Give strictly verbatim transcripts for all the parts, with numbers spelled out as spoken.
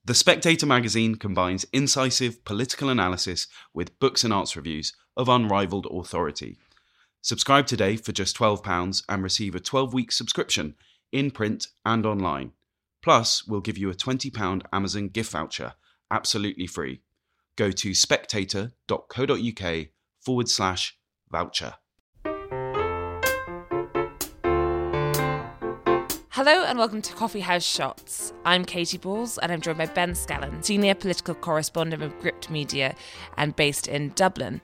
The Spectator magazine combines incisive political analysis with books and arts reviews of unrivaled authority. Subscribe today for just twelve pounds and receive a twelve-week subscription in print and online. Plus, we'll give you a twenty pounds Amazon gift voucher, absolutely free. Go to spectator.co.uk forward slash voucher. Hello and welcome to Coffee House Shots. I'm Katie Balls and I'm joined by Ben Scallon, senior political correspondent of Gript Media and based in Dublin.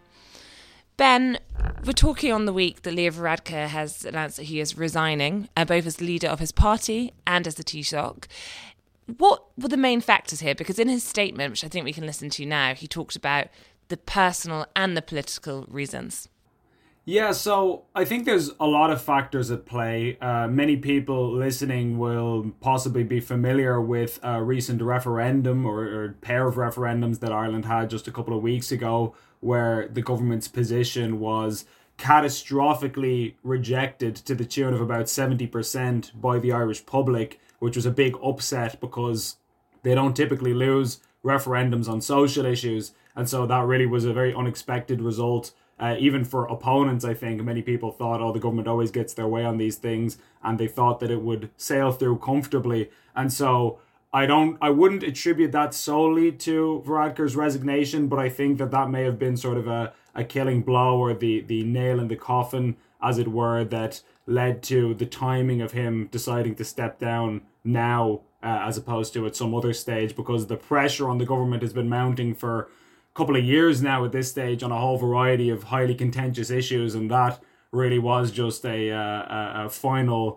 Ben, we're talking on the week that Leo Varadkar has announced that he is resigning, uh, both as leader of his party and as the Taoiseach. What were the main factors here? Because in his statement, which I think we can listen to now, he talked about the personal and the political reasons. Yeah, so I think there's a lot of factors at play. Uh, many people listening will possibly be familiar with a recent referendum or, or pair of referendums that Ireland had just a couple of weeks ago, where the government's position was catastrophically rejected to the tune of about seventy percent by the Irish public, which was a big upset because they don't typically lose referendums on social issues. And so that really was a very unexpected result. Uh, even for opponents, I think many people thought, oh, the government always gets their way on these things, and they thought that it would sail through comfortably. And so I don't, I wouldn't attribute that solely to Varadkar's resignation, but I think that that may have been sort of a, a killing blow or the, the nail in the coffin, as it were, that led to the timing of him deciding to step down now, uh, as opposed to at some other stage, because the pressure on the government has been mounting for couple of years now at this stage on a whole variety of highly contentious issues, and that really was just a, uh, a, a final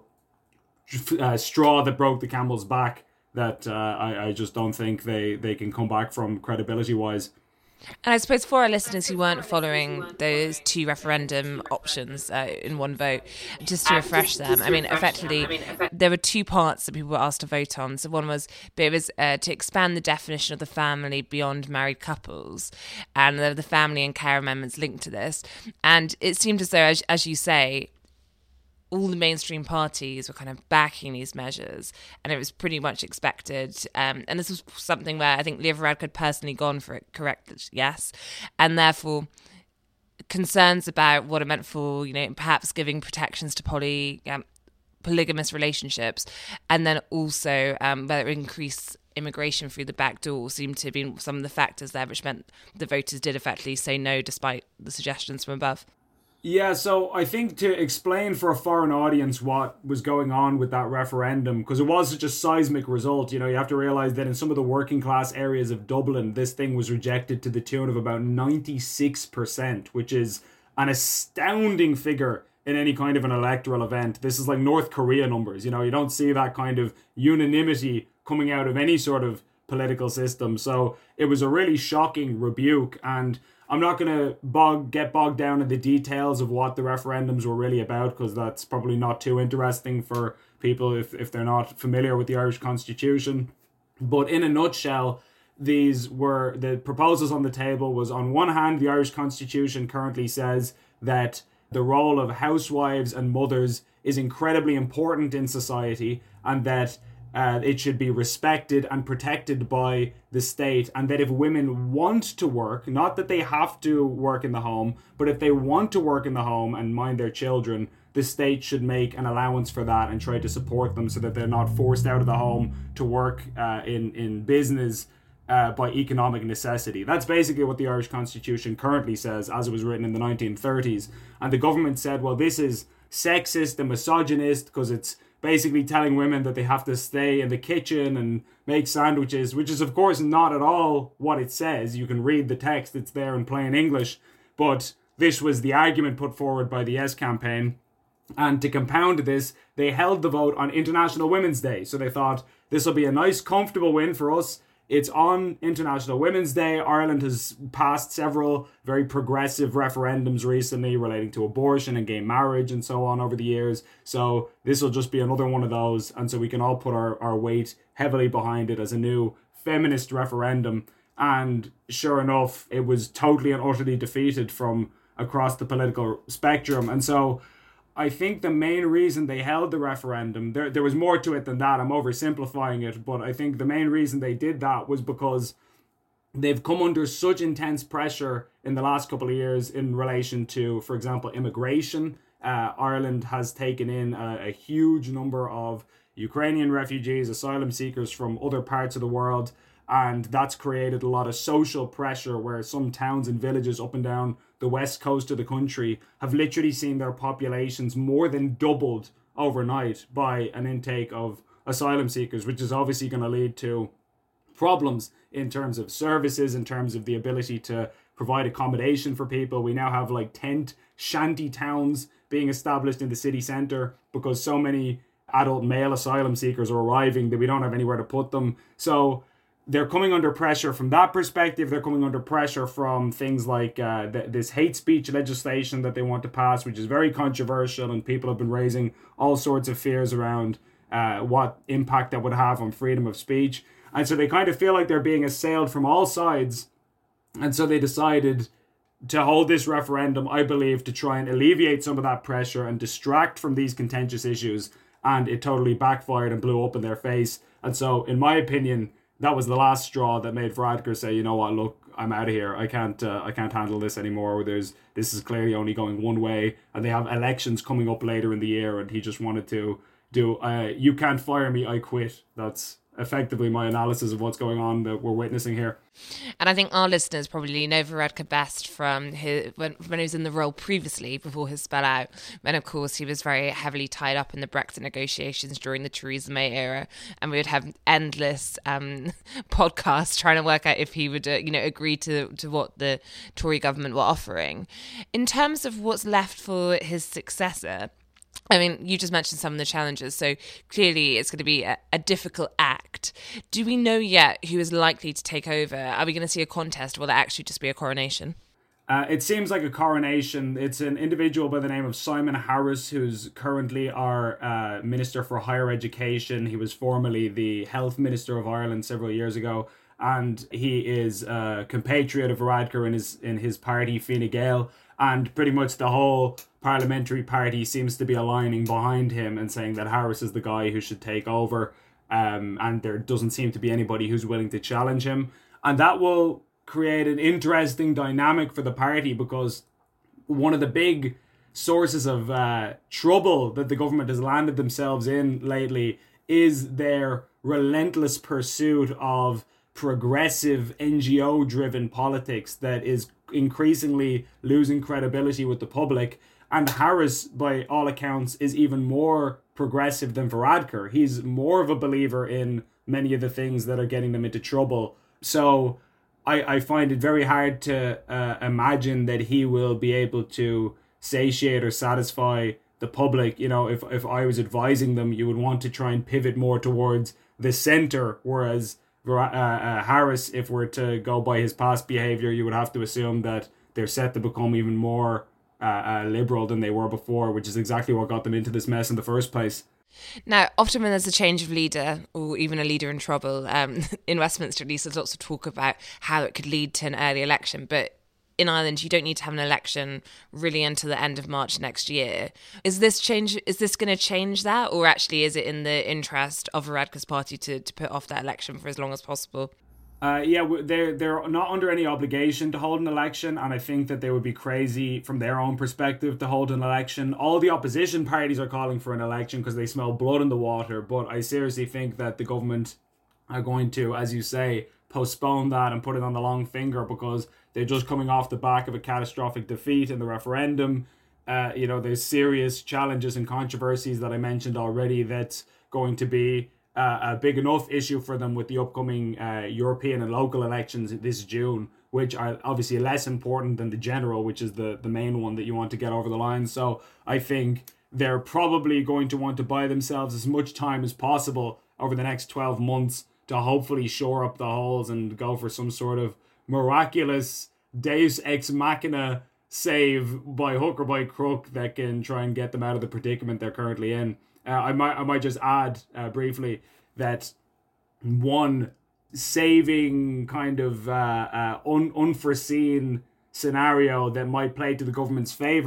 uh, straw that broke the camel's back that uh, I, I just don't think they, they can come back from credibility-wise. And I suppose for our listeners who weren't following those two referendum options uh, in one vote, just to refresh them, I mean, effectively, there were two parts that people were asked to vote on. So one was, it was uh, to expand the definition of the family beyond married couples, and the, the family and care amendments linked to this. And it seemed as though, as, as you say, all the mainstream parties were kind of backing these measures, and it was pretty much expected. Um, and this was something where I think Leo Varadkar had personally gone for it, correct? Yes. And therefore, concerns about what it meant for, you know, perhaps giving protections to poly, um, polygamous relationships, and then also um, whether it increased immigration through the back door seemed to have been some of the factors there, which meant the voters did effectively say no despite the suggestions from above. Yeah, so I think to explain for a foreign audience what was going on with that referendum, because it was such a seismic result, you know, you have to realise that in some of the working class areas of Dublin, this thing was rejected to the tune of about ninety-six percent, which is an astounding figure in any kind of an electoral event. This is like North Korea numbers, you know, you don't see that kind of unanimity coming out of any sort of political system. So it was a really shocking rebuke, and I'm not going to bog get bogged down in the details of what the referendums were really about, because that's probably not too interesting for people if, if they're not familiar with the Irish Constitution. But in a nutshell, these were the proposals on the table was, on one hand, the Irish Constitution currently says that the role of housewives and mothers is incredibly important in society, and that Uh, it should be respected and protected by the state, and that if women want to work, not that they have to work in the home, but if they want to work in the home and mind their children, the state should make an allowance for that and try to support them so that they're not forced out of the home to work uh, in, in business uh, by economic necessity. That's basically what the Irish Constitution currently says, as it was written in the nineteen thirties. And the government said, well, this is sexist and misogynist because it's basically telling women that they have to stay in the kitchen and make sandwiches, which is, of course, not at all what it says. You can read the text, it's there in plain English. But this was the argument put forward by the Yes campaign. And to compound this, they held the vote on International Women's Day. So they thought, this will be a nice, comfortable win for us. It's on International Women's Day. Ireland has passed several very progressive referendums recently relating to abortion and gay marriage and so on over the years. So this will just be another one of those. And so we can all put our, our weight heavily behind it as a new feminist referendum. And sure enough, it was totally and utterly defeated from across the political spectrum. And so I think the main reason they held the referendum, there, there was more to it than that. I'm oversimplifying it, but I think the main reason they did that was because they've come under such intense pressure in the last couple of years in relation to, for example, immigration. Uh, Ireland has taken in a, a huge number of Ukrainian refugees, asylum seekers from other parts of the world, and that's created a lot of social pressure where some towns and villages up and down the west coast of the country have literally seen their populations more than doubled overnight by an intake of asylum seekers, which is obviously going to lead to problems in terms of services, in terms of the ability to provide accommodation for people. We now have like tent shanty towns being established in the city centre because so many adult male asylum seekers are arriving that we don't have anywhere to put them. So they're coming under pressure from that perspective. They're coming under pressure from things like uh, th- this hate speech legislation that they want to pass, which is very controversial, and people have been raising all sorts of fears around uh, what impact that would have on freedom of speech. And so they kind of feel like they're being assailed from all sides. And so they decided to hold this referendum, I believe, to try and alleviate some of that pressure and distract from these contentious issues. And it totally backfired and blew up in their face. And so, in my opinion, that was the last straw that made Varadkar say, you know what, look, I'm out of here. I can't uh, I can't handle this anymore. There's This is clearly only going one way. And they have elections coming up later in the year. And he just wanted to do, uh, you can't fire me, I quit. That's effectively my analysis of what's going on that we're witnessing here. And I think our listeners probably know Varadkar best from his, when, when he was in the role previously, before his spell out, when of course he was very heavily tied up in the Brexit negotiations during the Theresa May era, and we would have endless um, podcasts trying to work out if he would uh, you know agree to, to what the Tory government were offering. In terms of what's left for his successor, I mean, you just mentioned some of the challenges, so clearly it's going to be a, a difficult act. Do we know yet who is likely to take over? Are we going to see a contest, or will it actually just be a coronation? Uh, it seems like a coronation. It's an individual by the name of Simon Harris, who's currently our uh, Minister for Higher Education. He was formerly the Health Minister of Ireland several years ago, and he is a compatriot of Varadkar in his, in his party, Fine Gael, and pretty much the whole parliamentary party seems to be aligning behind him and saying that Harris is the guy who should take over, um, and there doesn't seem to be anybody who's willing to challenge him. And that will create an interesting dynamic for the party, because one of the big sources of uh, trouble that the government has landed themselves in lately is their relentless pursuit of progressive N G O-driven politics that is increasingly losing credibility with the public. And Harris, by all accounts, is even more progressive than Varadkar. He's more of a believer in many of the things that are getting them into trouble. So I, I find it very hard to uh, imagine that he will be able to satiate or satisfy the public. You know, if, if I was advising them, you would want to try and pivot more towards the centre, whereas uh, uh, Harris, if we're to go by his past behaviour, you would have to assume that they're set to become even more uh, uh, liberal than they were before, which is exactly what got them into this mess in the first place. Now, often when there's a change of leader, or even a leader in trouble, um, in Westminster at least, there's lots of talk about how it could lead to an early election. But in Ireland, you don't need to have an election really until the end of March next year. Is this change? Is this going to change that, or actually is it in the interest of Varadkar's party to, to put off that election for as long as possible? Uh, yeah, they're they're not under any obligation to hold an election, and I think that they would be crazy from their own perspective to hold an election. All the opposition parties are calling for an election because they smell blood in the water, but I seriously think that the government are going to, as you say, postpone that and put it on the long finger, because they're just coming off the back of a catastrophic defeat in the referendum. Uh, you know, there's serious challenges and controversies that I mentioned already that's going to be Uh, a big enough issue for them with the upcoming uh, European and local elections this June, which are obviously less important than the general, which is the, the main one that you want to get over the line. So I think they're probably going to want to buy themselves as much time as possible over the next twelve months to hopefully shore up the holes and go for some sort of miraculous Deus Ex Machina save by hook or by crook that can try and get them out of the predicament they're currently in. Uh, I might I might just add uh, briefly that one saving kind of uh, uh, un- unforeseen scenario that might play to the government's favour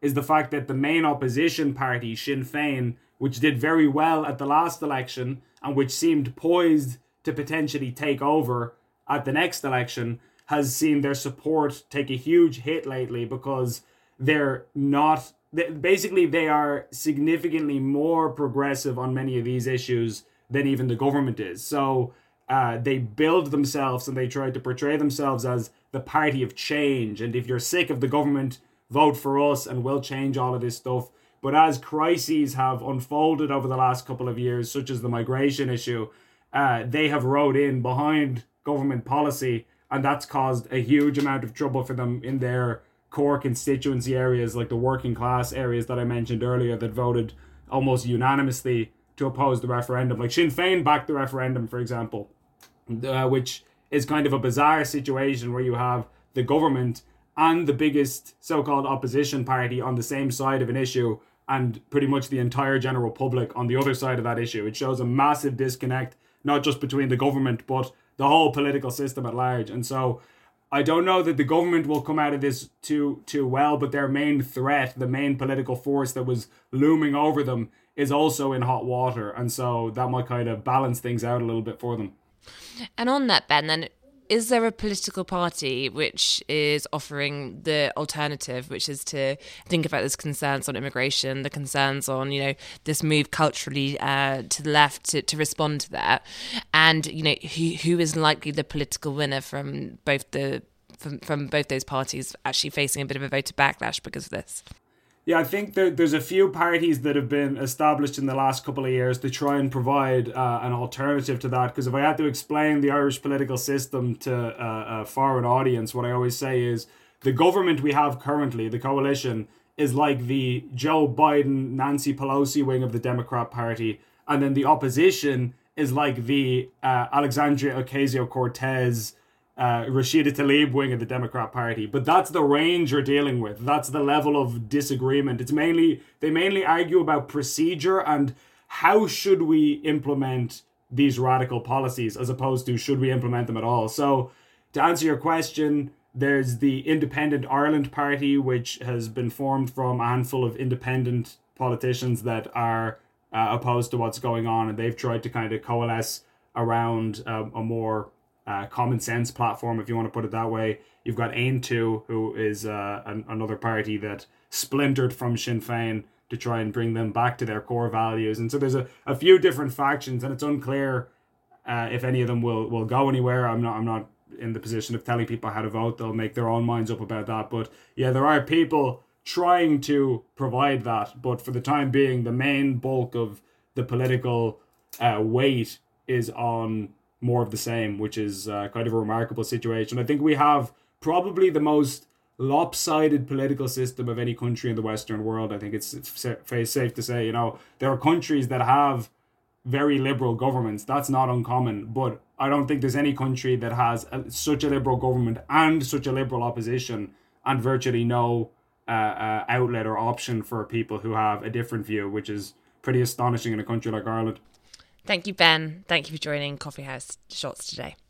is the fact that the main opposition party, Sinn Féin, which did very well at the last election and which seemed poised to potentially take over at the next election, has seen their support take a huge hit lately because they're not... Basically, they are significantly more progressive on many of these issues than even the government is. So uh, they build themselves and they try to portray themselves as the party of change. And if you're sick of the government, vote for us and we'll change all of this stuff. But as crises have unfolded over the last couple of years, such as the migration issue, uh, they have rode in behind government policy, and that's caused a huge amount of trouble for them in their core constituency areas, like the working class areas that I mentioned earlier, that voted almost unanimously to oppose the referendum. Like Sinn Féin backed the referendum, for example, uh, which is kind of a bizarre situation where you have the government and the biggest so-called opposition party on the same side of an issue, and pretty much the entire general public on the other side of that issue. It shows a massive disconnect, not just between the government, but the whole political system at large. And so I don't know that the government will come out of this too too well, but their main threat, the main political force that was looming over them, is also in hot water. And so that might kind of balance things out a little bit for them. And on that, Ben, then, is there a political party which is offering the alternative, which is to think about those concerns on immigration, the concerns on, you know, this move culturally uh, to the left to, to respond to that? And, you know, who who is likely the political winner from both the from, from both those parties actually facing a bit of a voter backlash because of this? Yeah, I think there, there's a few parties that have been established in the last couple of years to try and provide uh, an alternative to that. Because if I had to explain the Irish political system to uh, a foreign audience, what I always say is the government we have currently, the coalition, is like the Joe Biden, Nancy Pelosi wing of the Democrat Party. And then the opposition is like the uh, Alexandria Ocasio-Cortez, Uh, Rashida Tlaib wing of the Democrat Party. But that's the range you're dealing with. That's the level of disagreement. It's mainly, they mainly argue about procedure and how should we implement these radical policies as opposed to should we implement them at all. So to answer your question, there's the Independent Ireland Party, which has been formed from a handful of independent politicians that are uh, opposed to what's going on, and they've tried to kind of coalesce around uh, a more Uh, common sense platform, if you want to put it that way. You've got Ain two, who is uh, an, another party that splintered from Sinn Féin to try and bring them back to their core values. And so there's a, a few different factions, and it's unclear uh, if any of them will, will go anywhere. I'm not I'm not in the position of telling people how to vote. They'll make their own minds up about that. But yeah, there are people trying to provide that. But for the time being, the main bulk of the political uh, weight is on more of the same, which is uh, kind of a remarkable situation. I think we have probably the most lopsided political system of any country in the Western world. I think it's, it's safe to say, you know, there are countries that have very liberal governments. That's not uncommon, but I don't think there's any country that has a, such a liberal government and such a liberal opposition and virtually no uh, uh, outlet or option for people who have a different view, which is pretty astonishing in a country like Ireland. Thank you, Ben. Thank you for joining Coffee House Shots today.